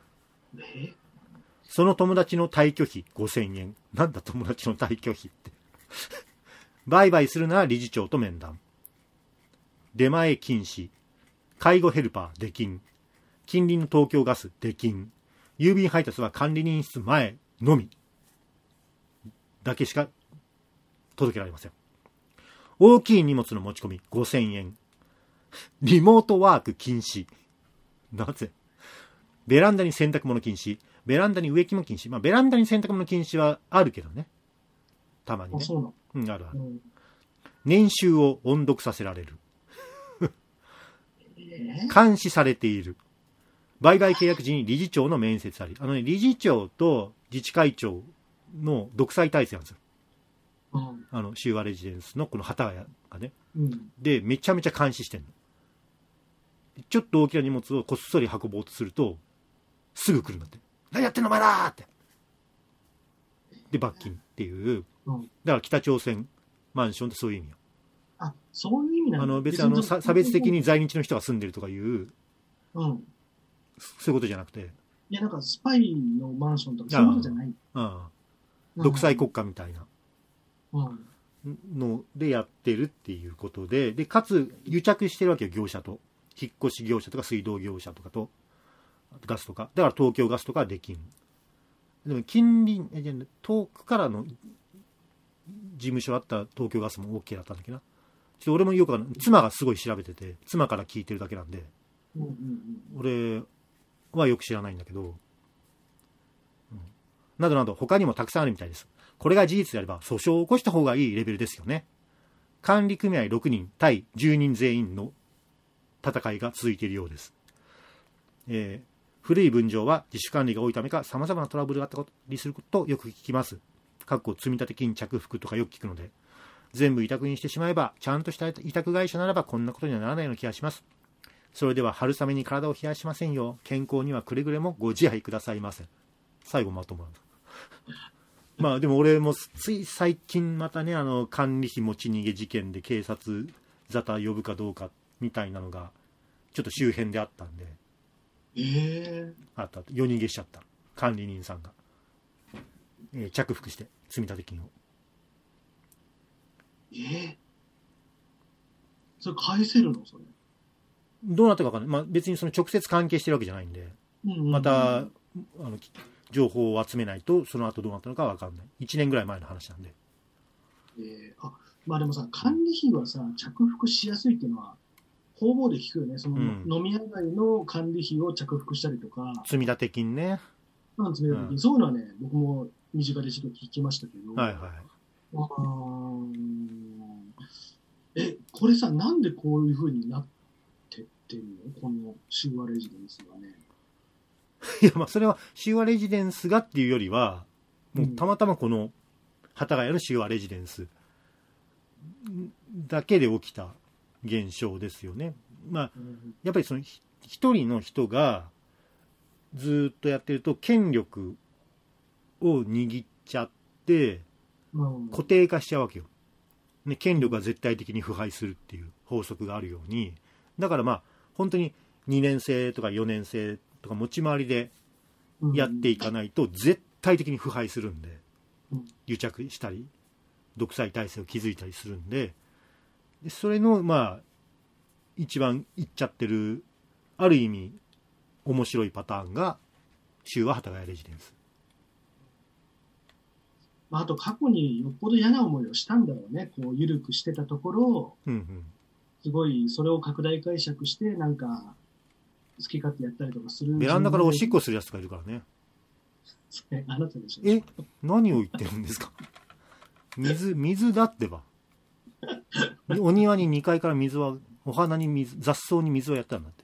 その友達の退去費5000円。なんだ友達の退去費って売買するなら理事長と面談、出前禁止、介護ヘルパー出禁、近隣の東京ガス出禁、郵便配達は管理人室前のみだけしか届けられません。大きい荷物の持ち込み5000円、リモートワーク禁止。なぜ？ベランダに洗濯物禁止、ベランダに植木も禁止。ベランダに洗濯物禁止はあるけどね、たまにね。あるある。年収を音読させられる監視されている。売買契約時に理事長の面接あり。理事長と自治会長の独裁体制なんですよ。シューアレジデンスのこの幡ヶ谷がね。で、めちゃめちゃ監視してんの。ちょっと大きな荷物をこっそり運ぼうとすると、すぐ来るんだって。何やってんのお前らーって。で、罰金っていう。だから北朝鮮マンションってそういう意味よ。 あ、そういう意味なんだ。 別に差別的に在日の人が住んでるとかいう、そういうことじゃなくて。 いや、なんかスパイのマンションとかそういうことじゃない。 独裁国家みたいなのでやってるっていうことで、で、かつ癒着してるわけよ、業者と。引っ越し業者とか水道業者とかと、ガスとか。だから東京ガスとかはできん。でも近隣、遠くからの事務所あった東京ガスも OK だったんだけどな。俺もよく妻がすごい調べてて、妻から聞いてるだけなんで、俺はよく知らないんだけど、などなど他にもたくさんあるみたいです。これが事実であれば訴訟を起こした方がいいレベルですよね。管理組合6人対10人全員の戦いが続いているようです。古い分譲は自主管理が多いためか様々なトラブルがあったりすることをよく聞きます。積立金着服とかよく聞くので、全部委託にしてしまえばちゃんとした委託会社ならばこんなことにはならないような気がします。それでは春雨に体を冷やしませんよ。健康にはくれぐれもご自愛くださいませ。最後まとまる。まあでも俺もつい最近またね、管理費持ち逃げ事件で警察沙汰呼ぶかどうかみたいなのがちょっと周辺であったんで、あった夜逃げしちゃった管理人さんが、着服して積立金を。 それ返せるの？それどうなったか分かんない。まあ別にその直接関係してるわけじゃないんで、また情報を集めないとその後どうなったのか分かんない。1年ぐらい前の話なんで。 まあでもさ、管理費はさ着服しやすいっていうのは方々で聞くよね。その、飲み屋街の管理費を着服したりとか、 積立金ね。 積立金、そういうのはね、僕も身近でちょっと聞きましたけど。これさ、なんでこういう風になってってんの？このシューアレジデンスはね。 いや、まあそれはシューアレジデンスがっていうよりは、もうたまたまこの幡ヶ谷のシューアレジデンスだけで起きた現象ですよね。まあ、やっぱりその一人の人がずっとやってると権力を握っちゃって固定化しちゃうわけよ。ね、権力が絶対的に腐敗するっていう法則があるように、だからまあ本当に2年生とか4年生とか持ち回りでやっていかないと絶対的に腐敗するんで、癒着したり独裁体制を築いたりするんで、それのまあ一番いっちゃってるある意味面白いパターンがシューア幡ヶ谷レジデンス。 あと過去によっぽど嫌な思いをしたんだろうね。こう緩くしてたところ、すごいそれを拡大解釈してなんか好き勝手やったりとかする。 ベランダからおしっこするやつがいるからね。 あなたでしょ。 何を言ってるんですか。水だってば。お庭に2階から水は、お花に雑草に水をやったんだって。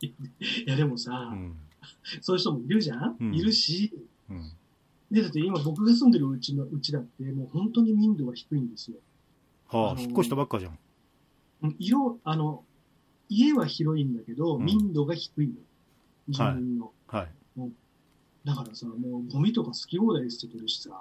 いやでもさ、そういう人もいるじゃん、いるし、でだって今僕が住んでるうちだってもう本当に民度が低いんですよ。 引っ越したばっかじゃん。 家は広いんだけど、民度が低いの。住民の。だからさ、もうゴミとか好き放題捨ててるしさ、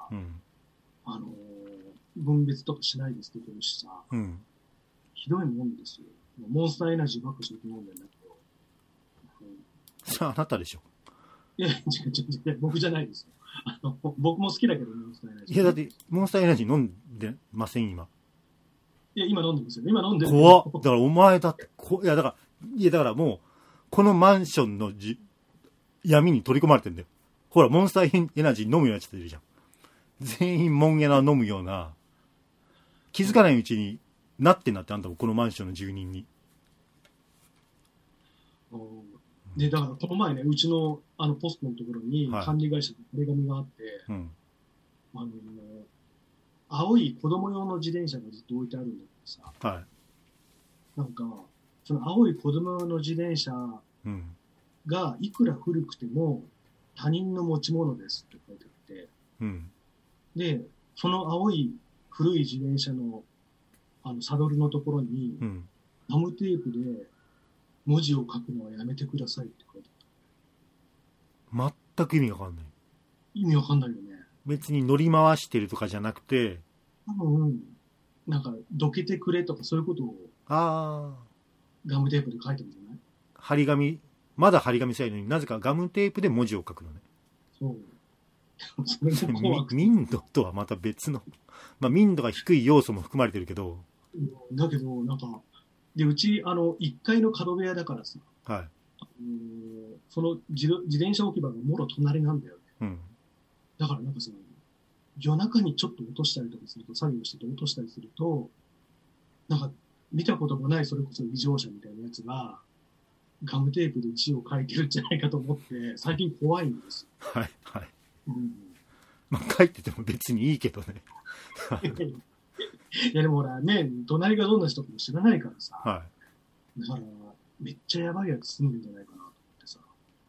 分別とかしないで捨ててるしさ、ひどいもんですよ。モンスターエナジーばっかし飲んでんだけど。 さあ、あなたでしょ。 いや、違う、僕じゃないですよ。僕も好きだけど、モンスターエナジー。 いや、だって、モンスターエナジー飲んでません、今。 いや、今飲んでますよ。今飲んでる。 怖っ。だから、お前だって、だからもう、このマンションの闇に取り込まれてんだよ。ほら、モンスターエナジー飲むような人いるじゃん。全員モンエナ飲むような、気づかないうちになってんなって、あんたもこのマンションの住人に。 で、だからこの前ね、うちのポストのところに管理会社の貼り紙があって、青い子供用の自転車がずっと置いてあるんだけどさ、なんか、 その青い子供の自転車がいくら古くても他人の持ち物ですって書いてあって、うん、で、その青い古い自転車のサドルのところに、ガムテープで文字を書くのはやめてくださいって書いてあった。全く意味わかんない。 意味わかんないよね。 別に乗り回してるとかじゃなくて、 なんか、どけてくれとかそういうことを、ガムテープで書いてるんじゃない？ 張り紙、まだ張り紙さえのになぜかガムテープで文字を書くのね。そう。それも怖くて。民度とはまた別の、まあ民度が低い要素も含まれてるけど。 だけど、なんか、で、うち、1階の角部屋だからさ、はい。その自転車置き場がもろ隣なんだよね。うん。だからなんかさ、夜中にちょっと落としたりとかすると、作業してて落としたりすると、なんか見たこともないそれこそ異常者みたいなやつが、ガムテープで字を書いてるんじゃないかと思って、最近怖いんです。 はいはい。まあ書いてても別にいいけどね。 いやでもほらね、隣がどんな人かも知らないからさ。はい。だから、めっちゃやばいやつ住んでんじゃないかなと思ってさ。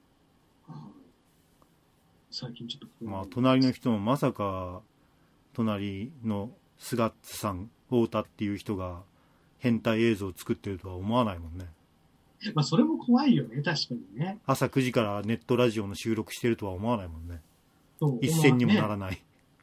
最近ちょっとまあ隣の人もまさか隣のスガッツさん太田っていう人が変態映像を作ってるとは思わないもんね。 まあそれも怖いよね、確かにね。 朝9時からネットラジオの収録してるとは思わないもんね。一銭にもならない。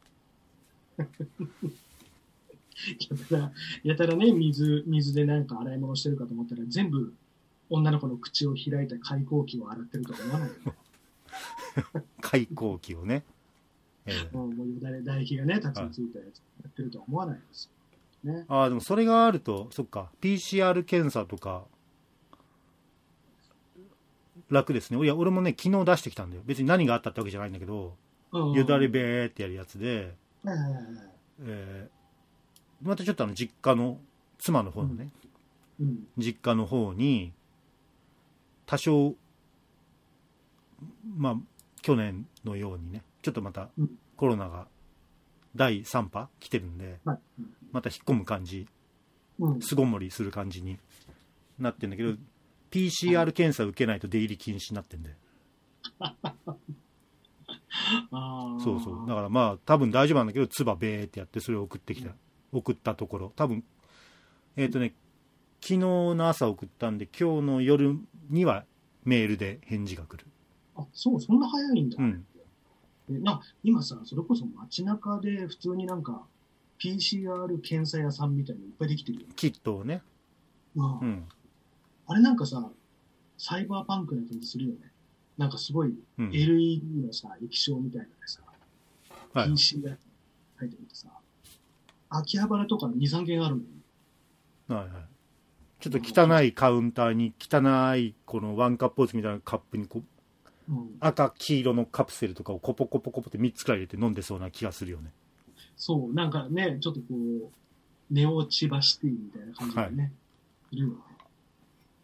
やたらね、水でなんか洗い物してるかと思ったら全部女の子の口を開いた開口器を洗ってるとは思わないよね。 開口器をね。 もうよだれ唾液がね、たくさんついたやつやってるとは思わないですよ。ね。 ああ、でもそれがあると、そっか、PCR 検査とか、楽ですね。いや、俺もね、昨日出してきたんだよ。別に何があったってわけじゃないんだけど、よだれべーってやるやつで、またちょっと実家の、妻の方のね、実家の方に、多少、まあ、去年のようにね、ちょっとまたコロナが第3波来てるんで、また引っ込む感じ、巣ごもりする感じになってるんだけど、PCR 検査受けないと出入り禁止になってんで。そうそう。だからまあ、多分大丈夫なんだけど、唾べーってやって、それを送ったところ、多分、昨日の朝送ったんで、今日の夜にはメールで返事が来る。 あ、そう、そんな早いんだ。今さ、それこそ街中で普通になんか PCR 検査屋さんみたいにいっぱいできてるよね。 キットをね。 あれなんかさ、サイバーパンクな感じするよね。なんかすごい LED のさ、液晶みたいなのでさ、PCR 入ってるとさ、秋葉原とか2、3軒あるのよ。はいはい。ちょっと汚いカウンターに汚いこのワンカップポーズみたいなカップにこう、赤黄色のカプセルとかをコポコポコポって3つくらい入れて飲んでそうな気がするよね。 そう、なんかね、ちょっとこう、ネオ千葉シティみたいな感じでね、いるよね。